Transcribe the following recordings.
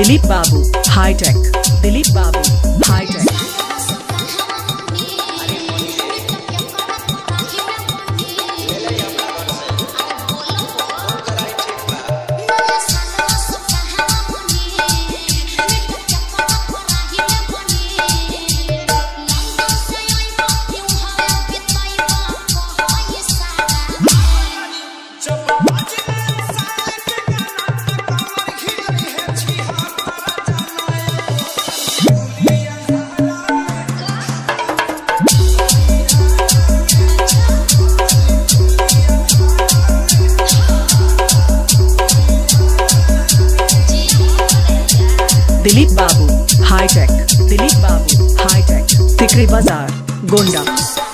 दिलीप बाबू हाईटेक, दिलीप बाबू हाईटेक। दिलीप बाबू हाईटेक, दिलीप बाबू हाईटेक, तिकरी बाजार गोंडा।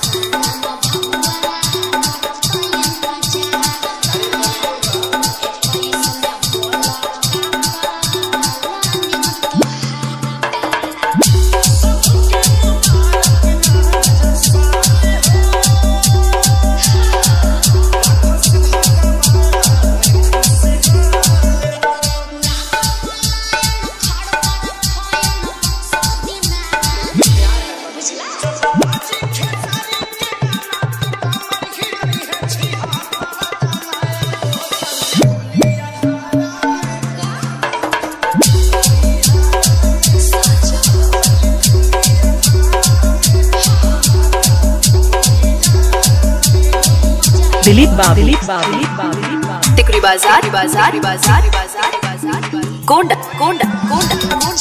दिलीप बाबू टिकरी बाजार बाजार बाजार बाजार बाजार गोंडा गोंडा गोंडा गोंडा।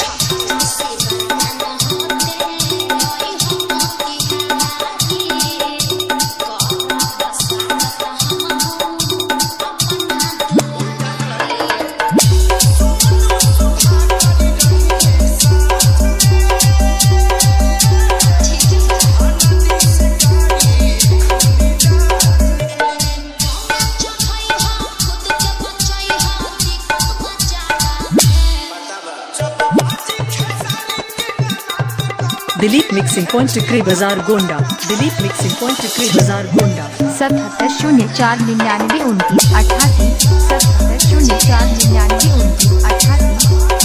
दिलीप मिक्सिंग पॉइंट टिकरी बाजार गोंडा, दिलीप मिक्सिंग पॉइंट टिकरी बाजार गोंडा। 77 04 99 29 88 77 04 99 29।